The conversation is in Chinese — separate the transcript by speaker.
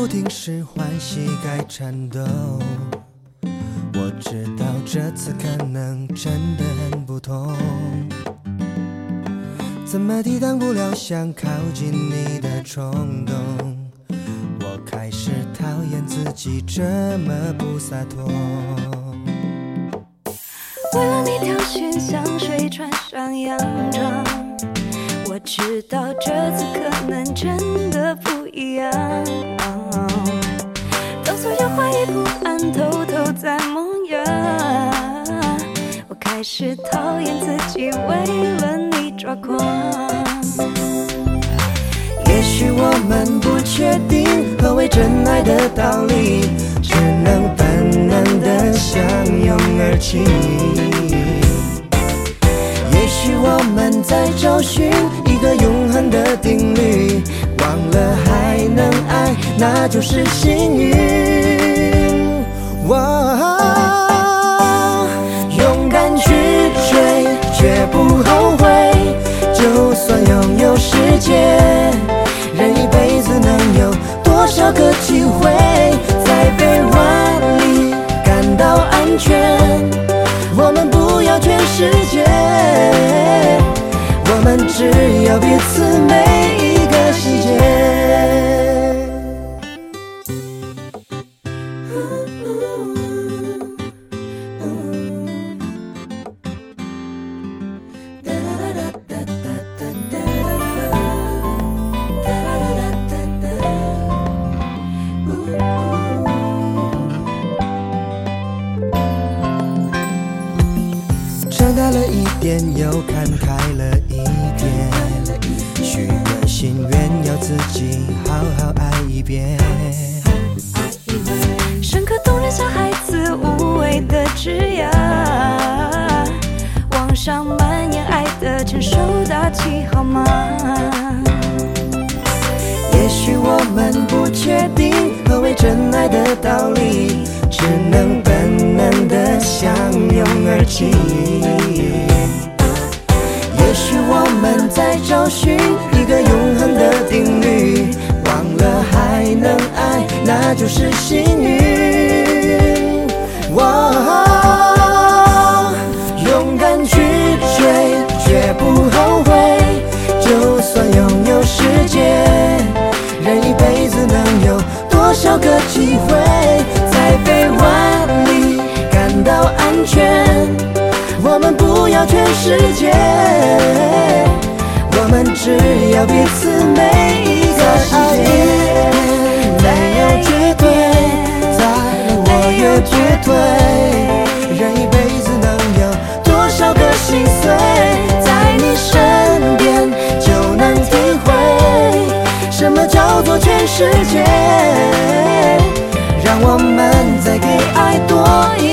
Speaker 1: 不定是欢喜该颤抖，我知道这次可能真的很不同，怎么抵挡不了想靠近你的冲动，我开始讨厌自己这么不洒脱。
Speaker 2: 为了你挑选香水穿上洋装，我知道这次可能真的不一样，当所有怀疑不安偷偷在萌芽，我开始讨厌自己为了你抓狂。
Speaker 1: 也许我们不确定何为真爱的道理，只能本能的相拥而泣。也许我们在找寻一个永恒的定律，忘了还能爱，那就是幸运。勇敢去追，绝不后悔，就算拥有世界，人一辈子能有多少个机会，在臂弯里感到安全，我们不要全世界，我们只要彼此每一个细节。长大了一点，又看开了一点，许个心愿，要自己好好爱一遍。
Speaker 2: 深刻动人，像孩子无畏的枝桠，往上蔓延爱的成熟大气，好吗？
Speaker 1: 也许我们不确定何为真爱的道理，只能本能的相拥而泣。也许我们在找寻一个永恒的定律，忘了还能爱，那就是幸运。勇敢去追，绝不后悔，就算拥有世界，人一辈子能有多少个机会，在臂弯里感到安全，我们不要全世界，我们只要彼此每一个细节。没有绝对，再让我也绝对，人一辈子能有多少个心碎，在你身边就能体会什么叫做全世界，让我们再给爱多一